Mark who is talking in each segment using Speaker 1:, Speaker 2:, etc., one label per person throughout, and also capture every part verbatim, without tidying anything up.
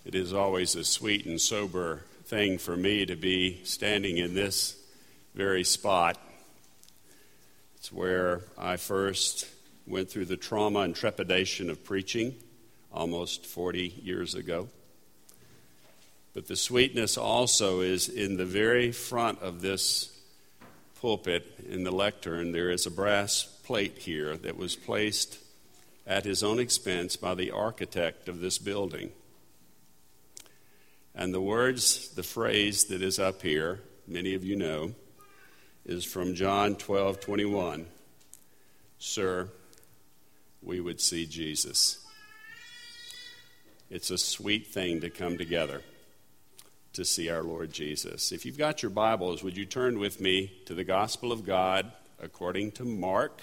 Speaker 1: It is always a sweet and sober thing for me to be standing in this very spot. It's where I first went through the trauma and trepidation of preaching almost forty years ago. But the sweetness also is in the very front of this pulpit in the lectern. There is a brass plate here that was placed at his own expense by the architect of this building. And the words, the phrase that is up here, many of you know, is from John twelve twenty-one. Sir, we would see Jesus. It's a sweet thing to come together to see our Lord Jesus. If you've got your Bibles, would you turn with me to the Gospel of God according to Mark,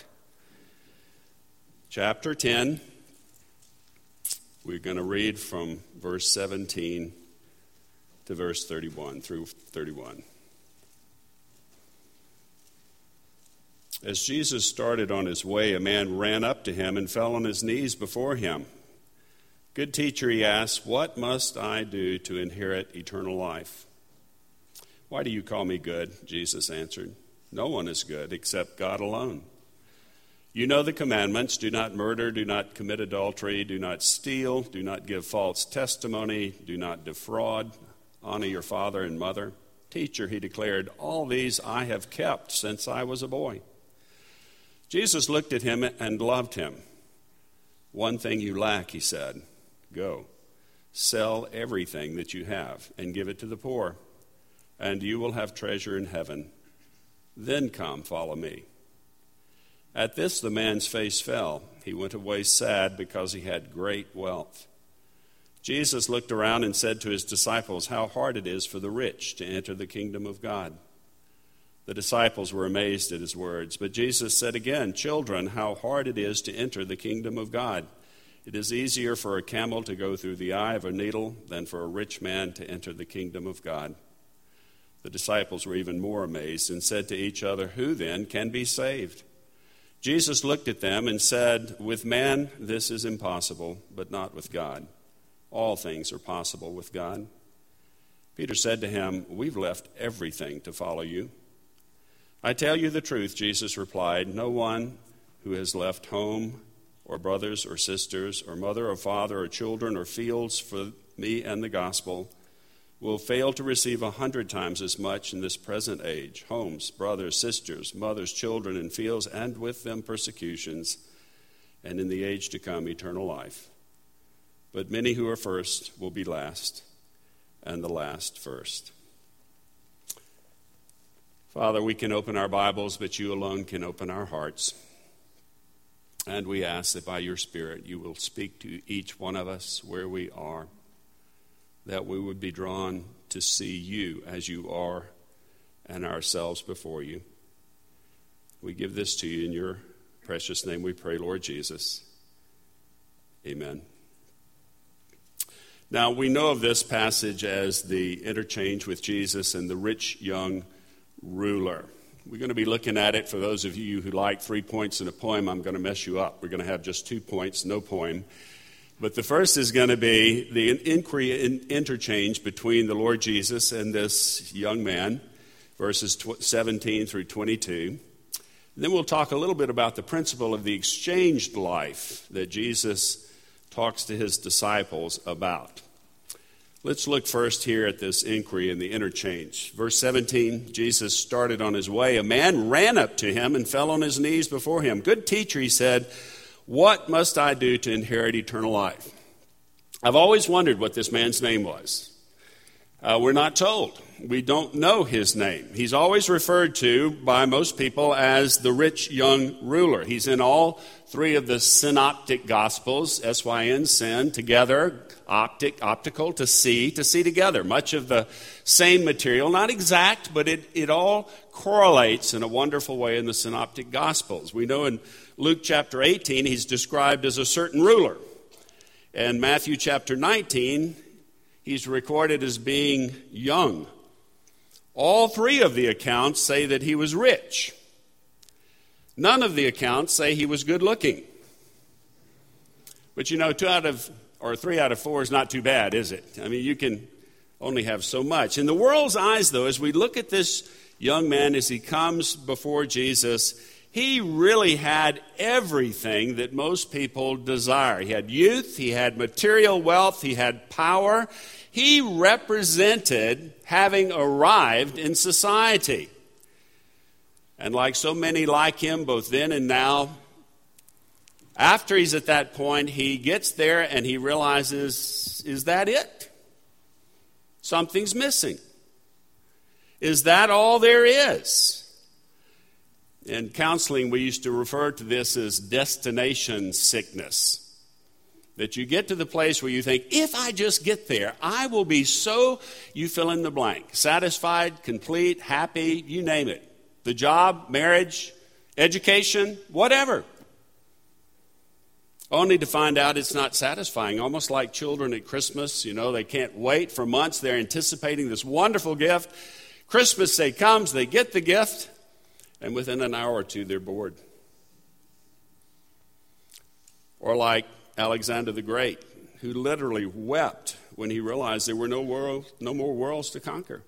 Speaker 1: chapter ten. We're going to read from verse seventeen to verse thirty-one through thirty-one. As Jesus started on his way, a man ran up to him and fell on his knees before him. Good teacher, he asked, what must I do to inherit eternal life? Why do you call me good? Jesus answered. No one is good except God alone. You know the commandments. Do not murder, do not commit adultery, do not steal, do not give false testimony, do not defraud. Honor your father and mother. Teacher, he declared, all these I have kept since I was a boy. Jesus looked at him and loved him. One thing you lack, he said. Go, sell everything that you have and give it to the poor, and you will have treasure in heaven. Then come, follow me. At this the man's face fell. He went away sad because he had great wealth. Jesus looked around and said to his disciples, how hard it is for the rich to enter the kingdom of God. The disciples were amazed at his words, but Jesus said again, children, how hard it is to enter the kingdom of God. It is easier for a camel to go through the eye of a needle than for a rich man to enter the kingdom of God. The disciples were even more amazed and said to each other, who then can be saved? Jesus looked at them and said, with man this is impossible, but not with God. All things are possible with God. Peter said to him, we've left everything to follow you. I tell you the truth, Jesus replied, no one who has left home or brothers or sisters or mother or father or children or fields for me and the gospel will fail to receive a hundred times as much in this present age, homes, brothers, sisters, mothers, children, and fields, and with them persecutions, and in the age to come eternal life. But many who are first will be last, and the last first. Father, we can open our Bibles, but you alone can open our hearts. And we ask that by your Spirit you will speak to each one of us where we are, that we would be drawn to see you as you are and ourselves before you. We give this to you in your precious name we pray, Lord Jesus. Amen. Now, we know of this passage as the interchange with Jesus and the rich young ruler. We're going to be looking at it. For those of you who like three points in a poem, I'm going to mess you up. We're going to have just two points, no poem. But the first is going to be the inquiry in interchange between the Lord Jesus and this young man, verses seventeen through twenty-two. And then we'll talk a little bit about the principle of the exchanged life that Jesus talks to his disciples about. Let's look first here at this inquiry and the interchange. Verse seventeen, Jesus started on his way. A man ran up to him and fell on his knees before him. Good teacher, he said, what must I do to inherit eternal life? I've always wondered what this man's name was. Uh, we're not told. We don't know his name. He's always referred to by most people as the rich young ruler. He's in all three of the synoptic gospels, S Y N, syn, together, optic, optical, to see, to see together. Much of the same material, not exact, but it, it all correlates in a wonderful way in the synoptic gospels. We know in Luke chapter eighteen, he's described as a certain ruler. In Matthew chapter nineteen, he's recorded as being young. All three of the accounts say that he was rich. None of the accounts say he was good looking. But you know, two out of or three out of four is not too bad, is it? I mean, you can only have so much. In the world's eyes, though, as we look at this young man as he comes before Jesus, he really had everything that most people desire. He had youth, he had material wealth, he had power. He represented having arrived in society. And like so many like him, both then and now, after he's at that point, he gets there and he realizes, is that it? Something's missing. Is that all there is? In counseling, we used to refer to this as destination sickness. That you get to the place where you think, if I just get there, I will be so, you fill in the blank, satisfied, complete, happy, you name it. The job, marriage, education, whatever. Only to find out it's not satisfying. Almost like children at Christmas, you know, they can't wait for months. They're anticipating this wonderful gift. Christmas Day comes, they get the gift, and within an hour or two, they're bored. Or like Alexander the Great, who literally wept when he realized there were no world, no more worlds to conquer.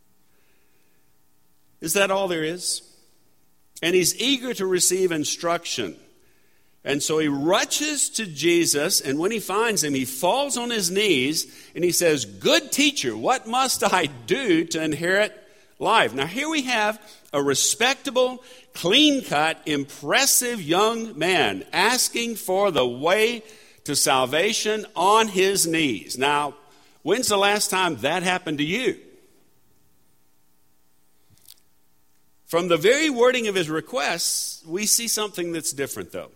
Speaker 1: Is that all there is? And he's eager to receive instruction. And so he rushes to Jesus, and when he finds him, he falls on his knees, and he says, "Good teacher, what must I do to inherit life?" Now here we have a respectable, clean-cut, impressive young man asking for the way to salvation on his knees. Now, when's the last time that happened to you? From the very wording of his requests, we see something that's different, though.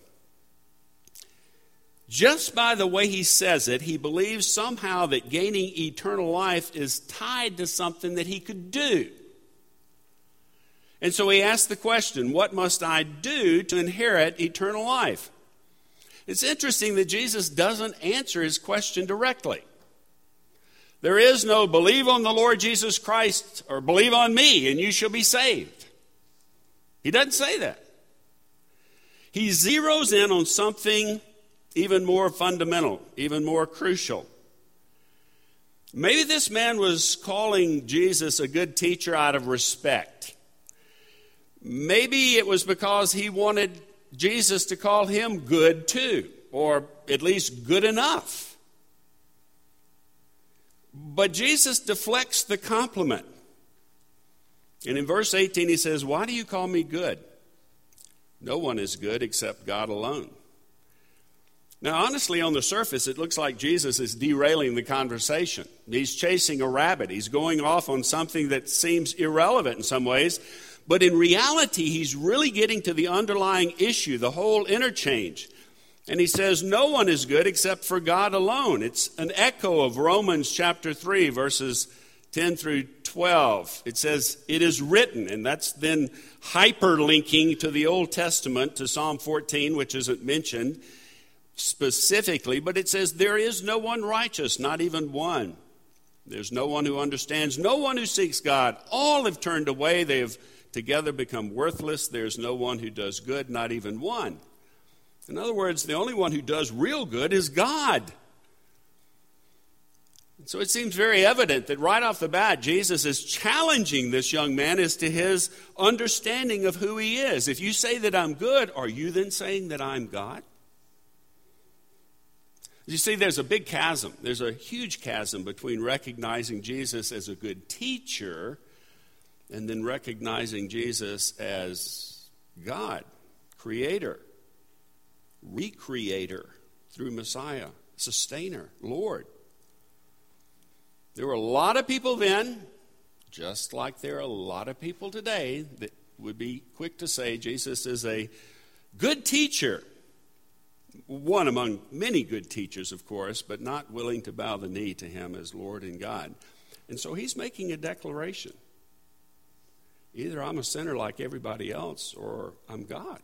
Speaker 1: Just by the way he says it, he believes somehow that gaining eternal life is tied to something that he could do. And so he asks the question, what must I do to inherit eternal life? It's interesting that Jesus doesn't answer his question directly. There is no believe on the Lord Jesus Christ or believe on me and you shall be saved. He doesn't say that. He zeroes in on something even more fundamental, even more crucial. Maybe this man was calling Jesus a good teacher out of respect. Maybe it was because he wanted Jesus to call him good too, or at least good enough. But Jesus deflects the compliment. And in verse eighteen he says, "Why do you call me good? No one is good except God alone." Now, honestly, on the surface, it looks like Jesus is derailing the conversation. He's chasing a rabbit. He's going off on something that seems irrelevant in some ways. But in reality, he's really getting to the underlying issue, the whole interchange. And he says, no one is good except for God alone. It's an echo of Romans chapter three, verses ten through twelve. It says, it is written, and that's then hyperlinking to the Old Testament, to Psalm fourteen, which isn't mentioned specifically, but it says, there is no one righteous, not even one. There's no one who understands, no one who seeks God. All have turned away, they have together become worthless. There's no one who does good, not even one. In other words, the only one who does real good is God. And so it seems very evident that right off the bat, Jesus is challenging this young man as to his understanding of who he is. If you say that I'm good, are you then saying that I'm God? You see, there's a big chasm. There's a huge chasm between recognizing Jesus as a good teacher and then recognizing Jesus as God, creator, recreator through Messiah, sustainer, Lord. There were a lot of people then, just like there are a lot of people today, that would be quick to say Jesus is a good teacher. One among many good teachers, of course, but not willing to bow the knee to him as Lord and God. And so he's making a declaration. Either I'm a sinner like everybody else, or I'm God.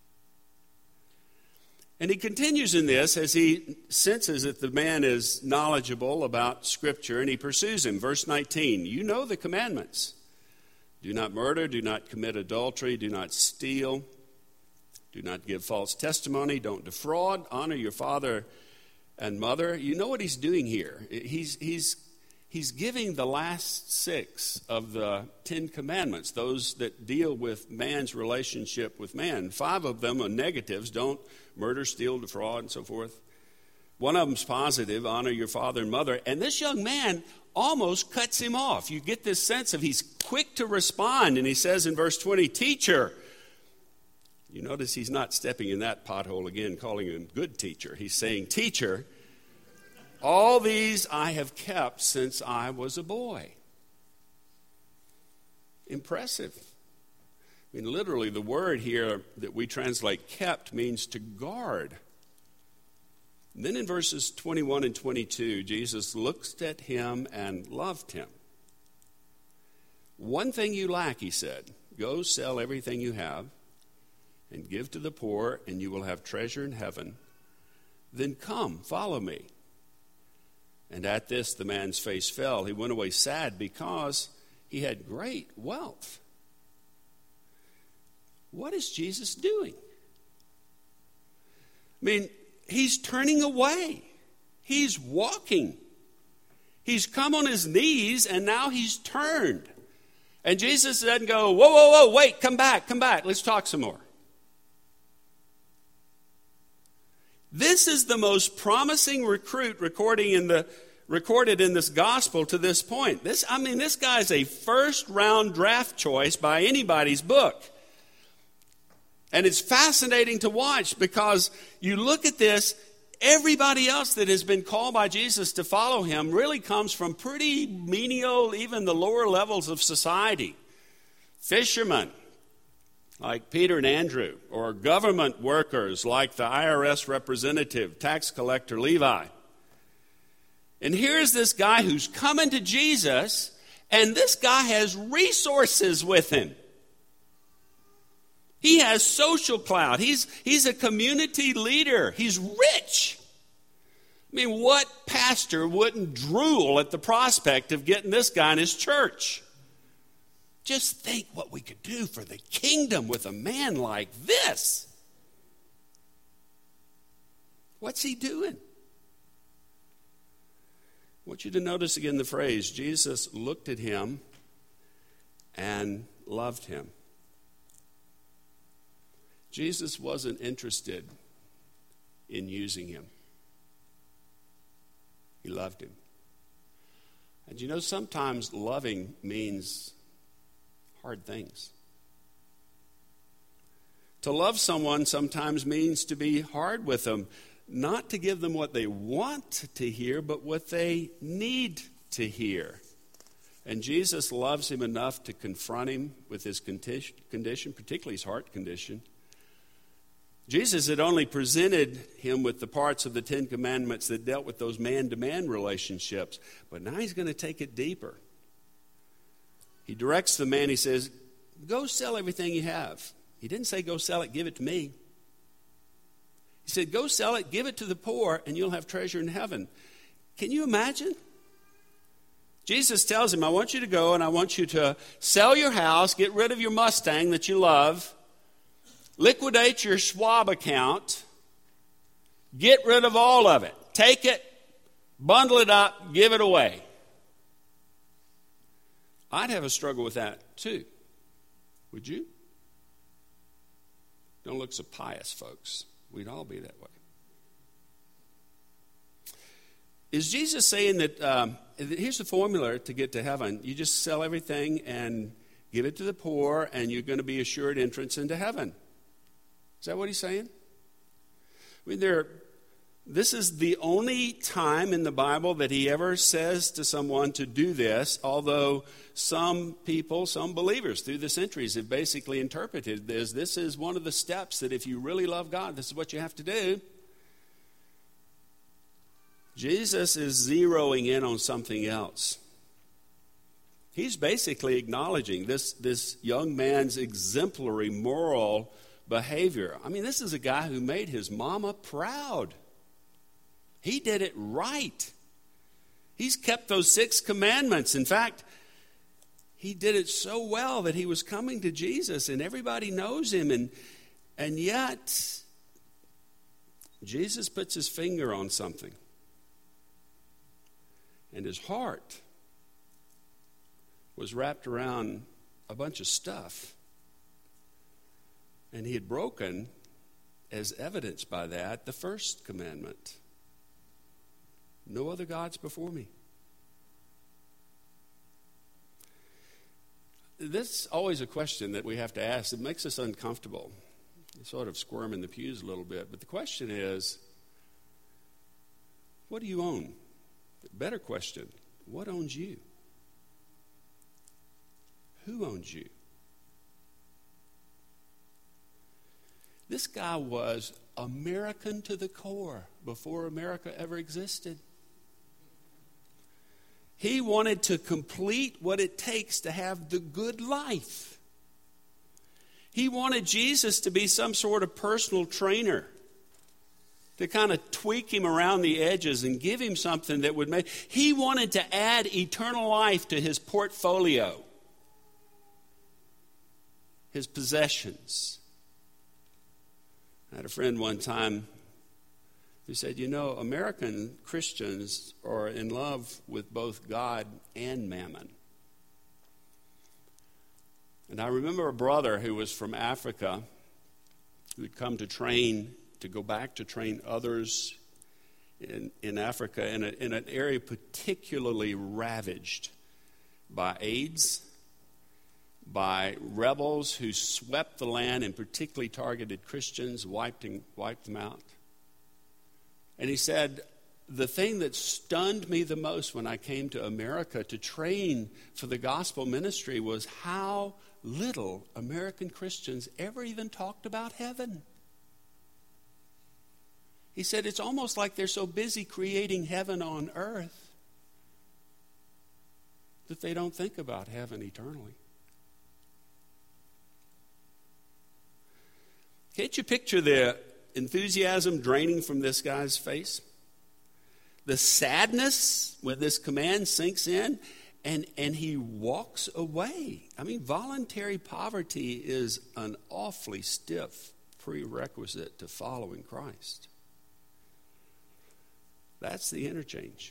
Speaker 1: And he continues in this as he senses that the man is knowledgeable about Scripture, and he pursues him. Verse nineteen, you know the commandments. Do not murder, do not commit adultery, do not steal. Do not give false testimony. Don't defraud. Honor your father and mother, you know what he's doing here. He's, he's, he's giving the last six of the Ten Commandments, those that deal with man's relationship with man. Five of them are negatives: don't murder, steal, defraud, and so forth. One of them's positive: honor your father and mother. And this young man almost cuts him off. You get this sense of he's quick to respond. And he says in verse twenty, teacher. You notice he's not stepping in that pothole again, calling him good teacher. He's saying, teacher, all these I have kept since I was a boy. Impressive. I mean, literally, the word here that we translate kept means to guard. And then in verses twenty-one and twenty-two, Jesus looks at him and loved him. One thing you lack, he said, go sell everything you have and give to the poor, and you will have treasure in heaven. Then come, follow me. And at this, the man's face fell. He went away sad because he had great wealth. What is Jesus doing? I mean, he's turning away. He's walking. He's come on his knees, and now he's turned. And Jesus doesn't go, whoa, whoa, whoa, wait, come back, come back. Let's talk some more. This is the most promising recruit recording in the recorded in this gospel to this point. This, I mean, this guy's a first-round draft choice by anybody's book. And it's fascinating to watch because you look at this, everybody else that has been called by Jesus to follow him really comes from pretty menial, even the lower levels of society. Fishermen, like Peter and Andrew, or government workers like the I R S representative, tax collector Levi. And here's this guy who's coming to Jesus, and this guy has resources with him. He has social clout. He's, he's a community leader. He's rich. I mean, what pastor wouldn't drool at the prospect of getting this guy in his church? Just think what we could do for the kingdom with a man like this. What's he doing? I want you to notice again the phrase, Jesus looked at him and loved him. Jesus wasn't interested in using him. He loved him. And you know, sometimes loving means hard things. To love someone sometimes means to be hard with them, not to give them what they want to hear, but what they need to hear. And Jesus loves him enough to confront him with his condition, particularly his heart condition. Jesus had only presented him with the parts of the Ten Commandments that dealt with those man-to-man relationships, but now he's going to take it deeper. He directs the man, he says, go sell everything you have. He didn't say go sell it, give it to me. He said, go sell it, give it to the poor, and you'll have treasure in heaven. Can you imagine? Jesus tells him, I want you to go and I want you to sell your house, get rid of your Mustang that you love, liquidate your Schwab account, get rid of all of it. Take it, bundle it up, give it away. I'd have a struggle with that too. Would you? Don't look so pious, folks. We'd all be that way. Is Jesus saying that, um, here's the formula to get to heaven. You just sell everything and give it to the poor, and you're going to be assured entrance into heaven. Is that what he's saying? I mean, there, this is the only time in the Bible that he ever says to someone to do this, although some people, some believers through the centuries have basically interpreted this. This is one of the steps that if you really love God, this is what you have to do. Jesus is zeroing in on something else. He's basically acknowledging this, this young man's exemplary moral behavior. I mean, this is a guy who made his mama proud. He did it right. He's kept those six commandments. In fact, he did it so well that he was coming to Jesus and everybody knows him. And, and yet, Jesus puts his finger on something. And his heart was wrapped around a bunch of stuff. And he had broken, as evidenced by that, the first commandment. No other gods before me. This is always a question that we have to ask. It makes us uncomfortable. You sort of squirm in the pews a little bit. But the question is, what do you own? Better question, what owns you? Who owns you? This guy was American to the core before America ever existed. He wanted to complete what it takes to have the good life. He wanted Jesus to be some sort of personal trainer, to kind of tweak him around the edges and give him something that would make... He wanted to add eternal life to his portfolio, his possessions. I had a friend one time who said, you know, American Christians are in love with both God and mammon. And I remember a brother who was from Africa who had come to train, to go back to train others in, in Africa in, a, in an area particularly ravaged by AIDS, by rebels who swept the land and particularly targeted Christians, wiped, wiped them out. And he said, the thing that stunned me the most when I came to America to train for the gospel ministry was how little American Christians ever even talked about heaven. He said, it's almost like they're so busy creating heaven on earth that they don't think about heaven eternally. Can't you picture the enthusiasm draining from this guy's face? The sadness when this command sinks in, and, and he walks away. I mean, voluntary poverty is an awfully stiff prerequisite to following Christ. That's the interchange.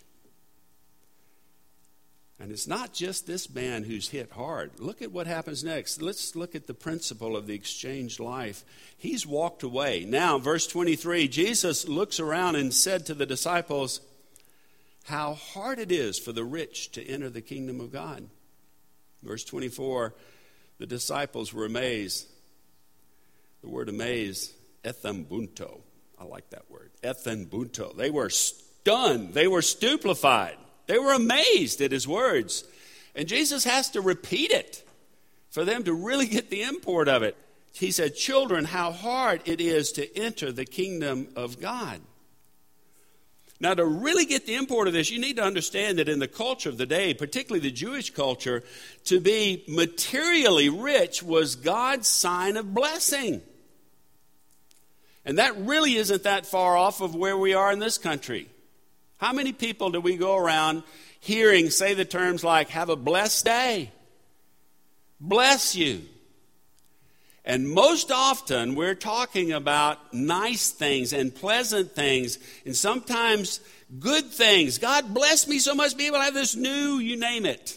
Speaker 1: And it's not just this man who's hit hard. Look at what happens next. Let's look at the principle of the exchanged life. He's walked away. Now, verse twenty-three, Jesus looks around and said to the disciples, how hard it is for the rich to enter the kingdom of God. Verse twenty-four, the disciples were amazed. The word amaze, ethembunto. I like that word, ethembunto. They were stunned. They were stupefied. They were amazed at his words. And Jesus has to repeat it for them to really get the import of it. He said, children, how hard it is to enter the kingdom of God. Now, to really get the import of this, you need to understand that in the culture of the day, particularly the Jewish culture, to be materially rich was God's sign of blessing. And that really isn't that far off of where we are in this country. How many people do we go around hearing say the terms like, have a blessed day, bless you? And most often we're talking about nice things and pleasant things and sometimes good things. God bless me so much to be able to have this new, you name it.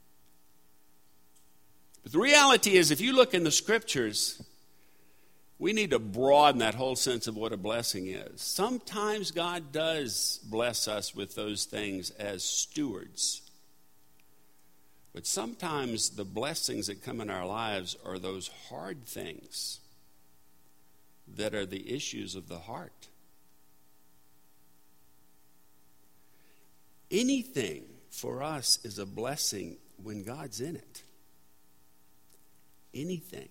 Speaker 1: But the reality is, if you look in the scriptures, we need to broaden that whole sense of what a blessing is. Sometimes God does bless us with those things as stewards. But sometimes the blessings that come in our lives are those hard things that are the issues of the heart. Anything for us is a blessing when God's in it. Anything.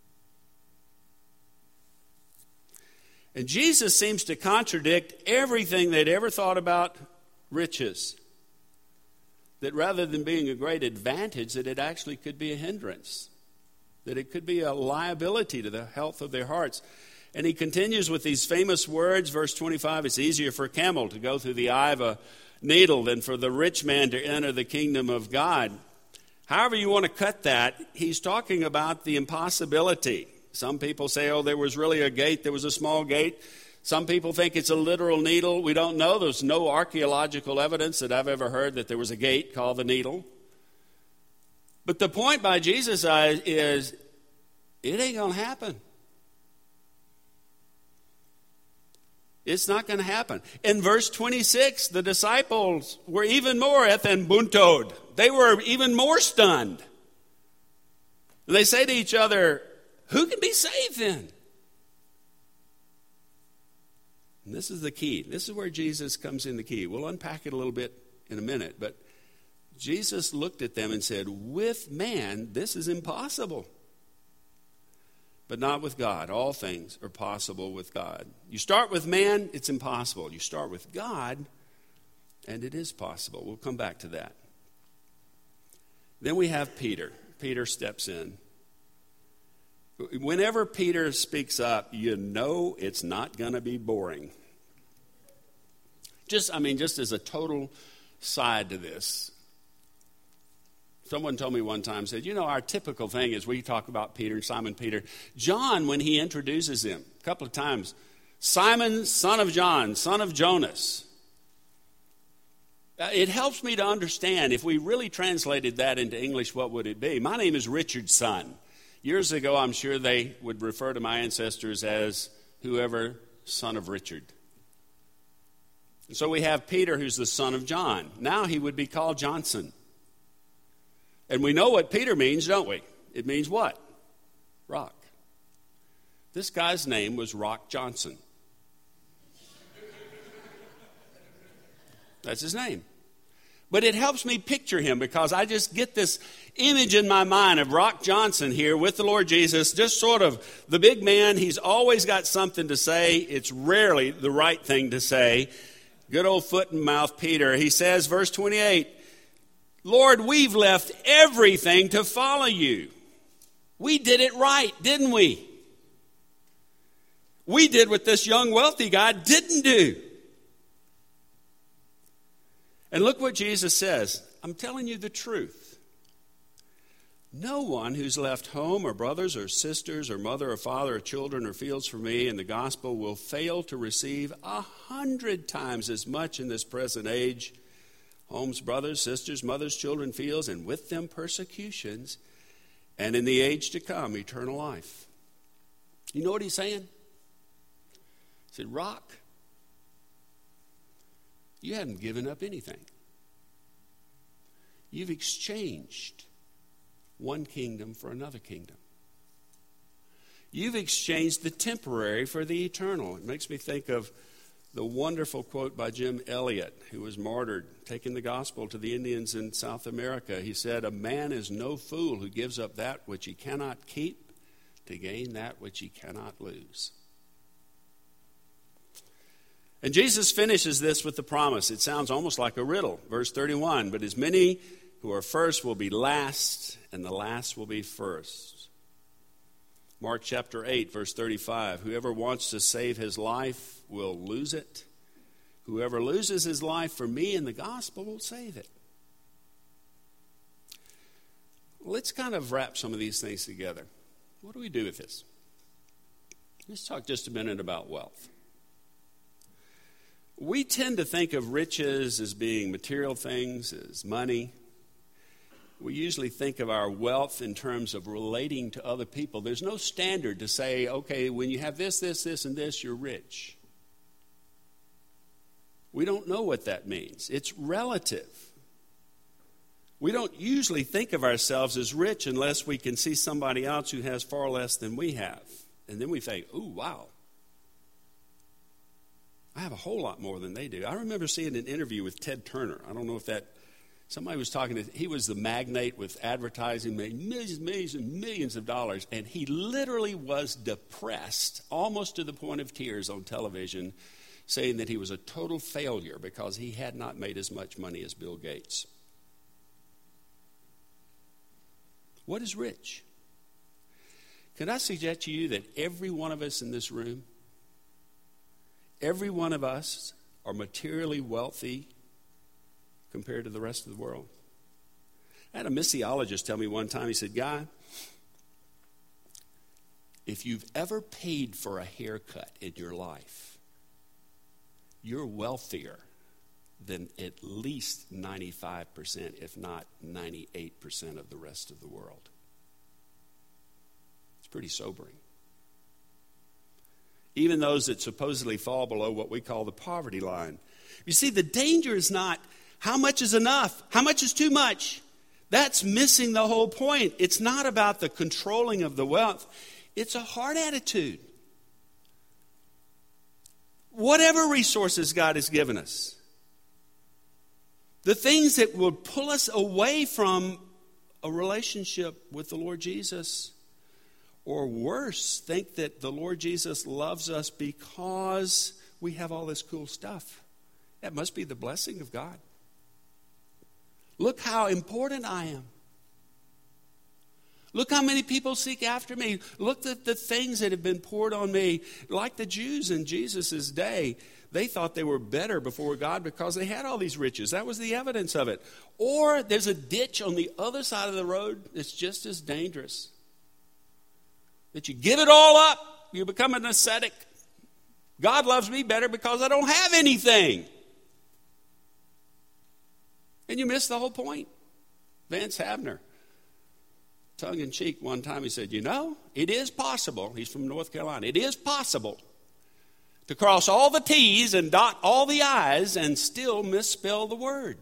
Speaker 1: And Jesus seems to contradict everything they'd ever thought about riches. That rather than being a great advantage, that it actually could be a hindrance. That it could be a liability to the health of their hearts. And he continues with these famous words, verse twenty-five, it's easier for a camel to go through the eye of a needle than for the rich man to enter the kingdom of God. However you want to cut that, he's talking about the impossibility. Some people say, oh, there was really a gate, there was a small gate. Some people think it's a literal needle. We don't know. There's no archaeological evidence that I've ever heard that there was a gate called the needle. But the point by Jesus is, it ain't going to happen. It's not going to happen. In verse twenty-six, the disciples were even more ethenbuntoed. They were even more stunned. And they say to each other, who can be saved then? And this is the key. This is where Jesus comes in the key. We'll unpack it a little bit in a minute. But Jesus looked at them and said, with man, this is impossible. But not with God. All things are possible with God. You start with man, it's impossible. You start with God, and it is possible. We'll come back to that. Then we have Peter. Peter steps in. Whenever Peter speaks up, you know it's not going to be boring. Just, I mean, just as a total side to this. Someone told me one time, said, you know, our typical thing is we talk about Peter, Simon Peter. John, when he introduces him, a couple of times, Simon, son of John, son of Jonas. It helps me to understand, if we really translated that into English, what would it be? My name is Richard's son. Years ago, I'm sure they would refer to my ancestors as whoever, son of Richard. So we have Peter, who's the son of John. Now he would be called Johnson. And we know what Peter means, don't we? It means what? Rock. This guy's name was Rock Johnson. That's his name. But it helps me picture him because I just get this image in my mind of Rock Johnson here with the Lord Jesus, just sort of the big man. He's always got something to say. It's rarely the right thing to say. Good old foot and mouth Peter. He says, verse twenty-eight, Lord, we've left everything to follow you. We did it right, didn't we? We did what this young wealthy guy didn't do. And look what Jesus says. I'm telling you the truth. No one who's left home or brothers or sisters or mother or father or children or fields for me in the gospel will fail to receive a hundred times as much in this present age. Homes, brothers, sisters, mothers, children, fields, and with them persecutions, and in the age to come, eternal life. You know what he's saying? He said, Rock, you haven't given up anything. You've exchanged one kingdom for another kingdom. You've exchanged the temporary for the eternal. It makes me think of the wonderful quote by Jim Elliot, who was martyred, taking the gospel to the Indians in South America. He said, a man is no fool who gives up that which he cannot keep to gain that which he cannot lose. And Jesus finishes this with the promise. It sounds almost like a riddle. Verse thirty-one, but as many who are first will be last, and the last will be first. Mark chapter eight, verse thirty-five, whoever wants to save his life will lose it. Whoever loses his life for me and the gospel will save it. Let's kind of wrap some of these things together. What do we do with this? Let's talk just a minute about wealth. We tend to think of riches as being material things, as money. We usually think of our wealth in terms of relating to other people. There's no standard to say, okay, when you have this, this, this, and this, you're rich. We don't know what that means. It's relative. We don't usually think of ourselves as rich unless we can see somebody else who has far less than we have. And then we think, ooh, wow. I have a whole lot more than they do. I remember seeing an interview with Ted Turner. I don't know if that, somebody was talking to, he was the magnate with advertising, made millions, millions, and millions of dollars. And he literally was depressed, almost to the point of tears on television, saying that he was a total failure because he had not made as much money as Bill Gates. What is rich? Can I suggest to you that every one of us in this room, every one of us are materially wealthy compared to the rest of the world? I had a missiologist tell me one time, he said, Guy, if you've ever paid for a haircut in your life, you're wealthier than at least ninety-five percent, if not ninety-eight percent of the rest of the world. It's pretty sobering. Even those that supposedly fall below what we call the poverty line. You see, the danger is not how much is enough, how much is too much. That's missing the whole point. It's not about the controlling of the wealth. It's a heart attitude. Whatever resources God has given us, the things that will pull us away from a relationship with the Lord Jesus, or worse, think that the Lord Jesus loves us because we have all this cool stuff. That must be the blessing of God. Look how important I am. Look how many people seek after me. Look at the things that have been poured on me. Like the Jews in Jesus' day, they thought they were better before God because they had all these riches. That was the evidence of it. Or there's a ditch on the other side of the road that's just as dangerous. That you give it all up, you become an ascetic. God loves me better because I don't have anything. And you miss the whole point. Vance Havner, tongue in cheek, one time he said, you know, it is possible, he's from North Carolina, it is possible to cross all the T's and dot all the I's and still misspell the word.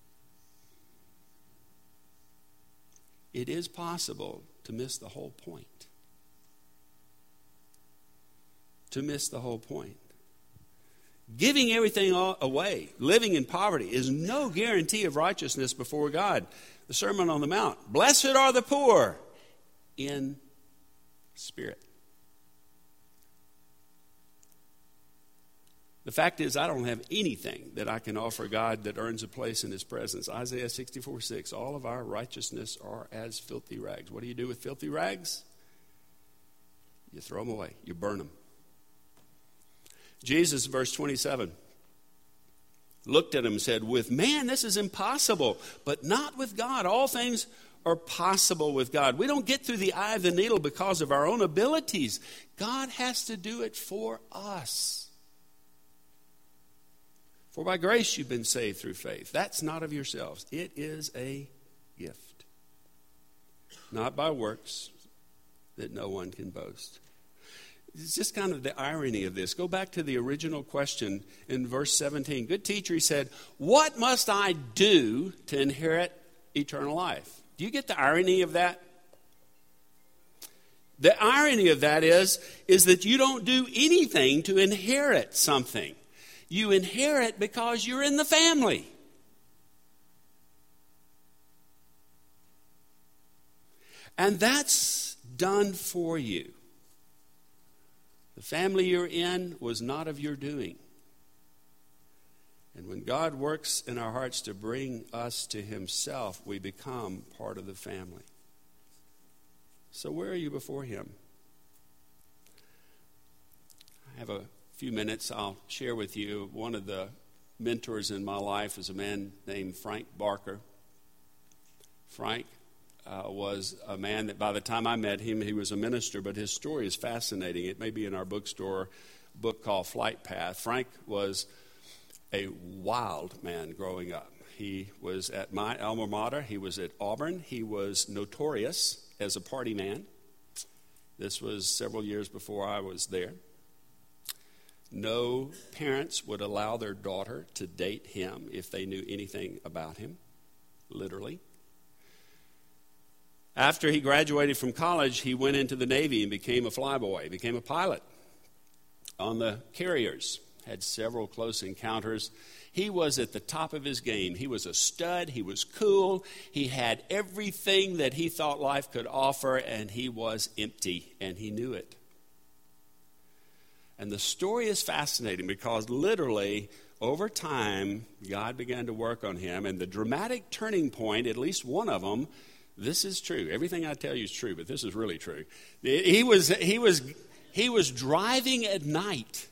Speaker 1: It is possible to miss the whole point. To miss the whole point. Giving everything away, living in poverty, is no guarantee of righteousness before God. The Sermon on the Mount, blessed are the poor in spirit. The fact is, I don't have anything that I can offer God that earns a place in his presence. Isaiah sixty-four six, all of our righteousness are as filthy rags. What do you do with filthy rags? You throw them away. You burn them. Jesus, verse twenty-seven, looked at him and said, with man this is impossible, but not with God. All things are possible with God. We don't get through the eye of the needle because of our own abilities. God has to do it for us. For by grace you've been saved through faith. That's not of yourselves. It is a gift. Not by works, that no one can boast. It's just kind of the irony of this. Go back to the original question in verse seventeen. Good teacher, he said, what must I do to inherit eternal life? Do you get the irony of that? The irony of that is, is that you don't do anything to inherit something. You inherit because you're in the family. And that's done for you. The family you're in was not of your doing. And when God works in our hearts to bring us to himself, we become part of the family. So where are you before him? I have a few minutes. I'll share with you one of the mentors in my life is a man named Frank Barker. Frank Uh, was a man that by the time I met him, he was a minister, but his story is fascinating. It may be in our bookstore, a book called Flight Path. Frank was a wild man growing up. He was at my alma mater. He was at Auburn. He was notorious as a party man. This was several years before I was there. No parents would allow their daughter to date him if they knew anything about him, literally. After he graduated from college, he went into the Navy and became a flyboy, became a pilot on the carriers, had several close encounters. He was at the top of his game. He was a stud. He was cool. He had everything that he thought life could offer, and he was empty, and he knew it. And the story is fascinating because literally, over time, God began to work on him, and the dramatic turning point, at least one of them, this is true. Everything I tell you is true, but this is really true. He was, he was, he was driving at night,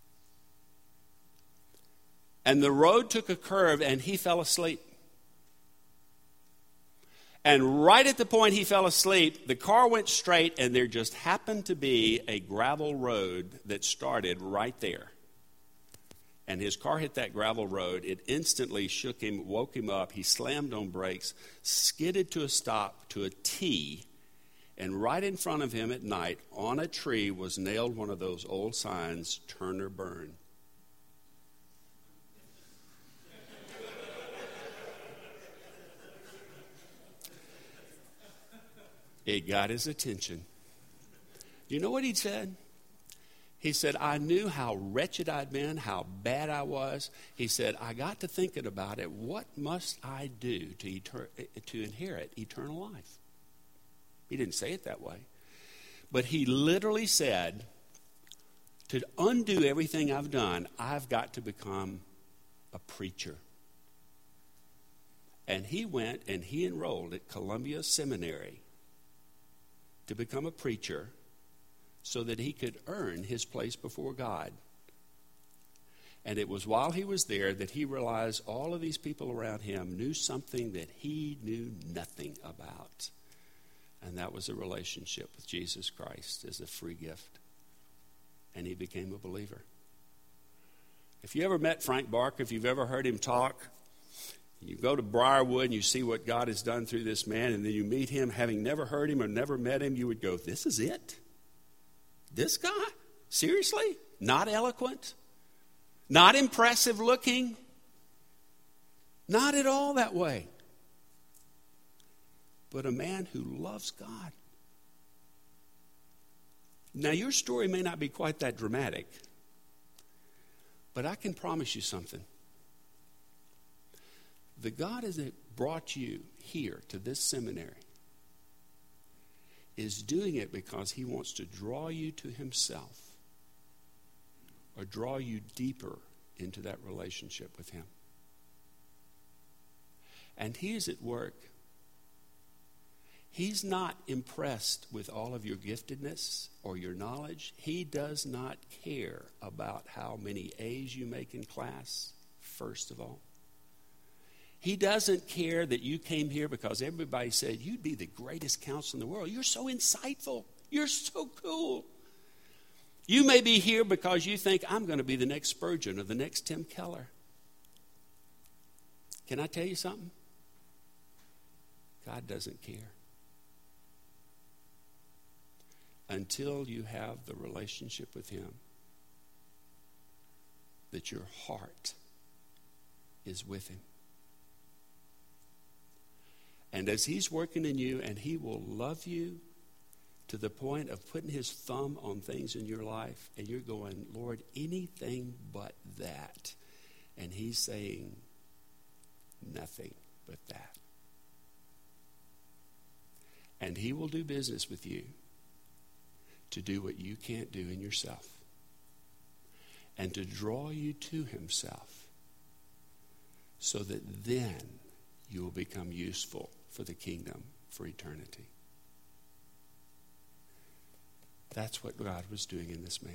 Speaker 1: and the road took a curve, and he fell asleep. And right at the point he fell asleep, the car went straight, and there just happened to be a gravel road that started right there. and his car hit that gravel road. It instantly shook him, woke him up. He slammed on brakes, skidded to a stop to a T, and right in front of him at night on a tree was nailed one of those old signs, turn or burn. It got his attention. You know what he said? He said, I knew how wretched I'd been, how bad I was. He said, I got to thinking about it. What must I do to, etern- to inherit eternal life? He didn't say it that way. But he literally said, to undo everything I've done, I've got to become a preacher. And he went and he enrolled at Columbia Seminary to become a preacher so that he could earn his place before God. And it was while he was there that he realized all of these people around him knew something that he knew nothing about. And that was a relationship with Jesus Christ as a free gift. And he became a believer. If you ever met Frank Barker, if you've ever heard him talk, you go to Briarwood and you see what God has done through this man, and then you meet him, having never heard him or never met him, you would go, this is it? This guy? Seriously? Not eloquent? Not impressive looking? Not at all that way. But a man who loves God. Now, your story may not be quite that dramatic, but I can promise you something. The God that brought you here to this seminary is doing it because he wants to draw you to himself or draw you deeper into that relationship with him. And he is at work. He's not impressed with all of your giftedness or your knowledge. He does not care about how many A's you make in class, first of all. He doesn't care that you came here because everybody said you'd be the greatest counselor in the world. You're so insightful. You're so cool. You may be here because you think I'm going to be the next Spurgeon or the next Tim Keller. Can I tell you something? God doesn't care. Until you have the relationship with him, that your heart is with him. And as he's working in you, and he will love you to the point of putting his thumb on things in your life, and you're going, Lord, anything but that. And he's saying, nothing but that. And he will do business with you to do what you can't do in yourself, and to draw you to himself so that then you will become useful for the kingdom for eternity. That's what God was doing in this man.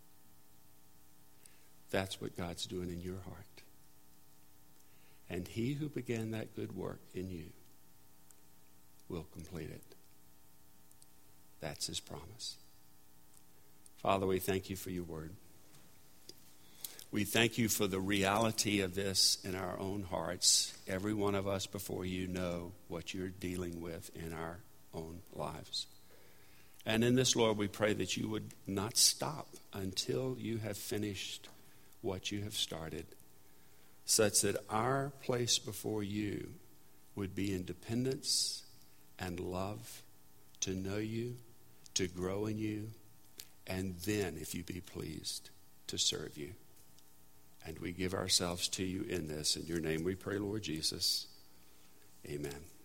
Speaker 1: That's what God's doing in your heart. And he who began that good work in you will complete it. That's his promise. Father, we thank you for your word. We thank you for the reality of this in our own hearts. Every one of us before you know what you're dealing with in our own lives. And in this, Lord, we pray that you would not stop until you have finished what you have started, such that our place before you would be in dependence and love to know you, to grow in you, and then, if you be pleased, to serve you. And we give ourselves to you in this. In your name we pray, Lord Jesus. Amen.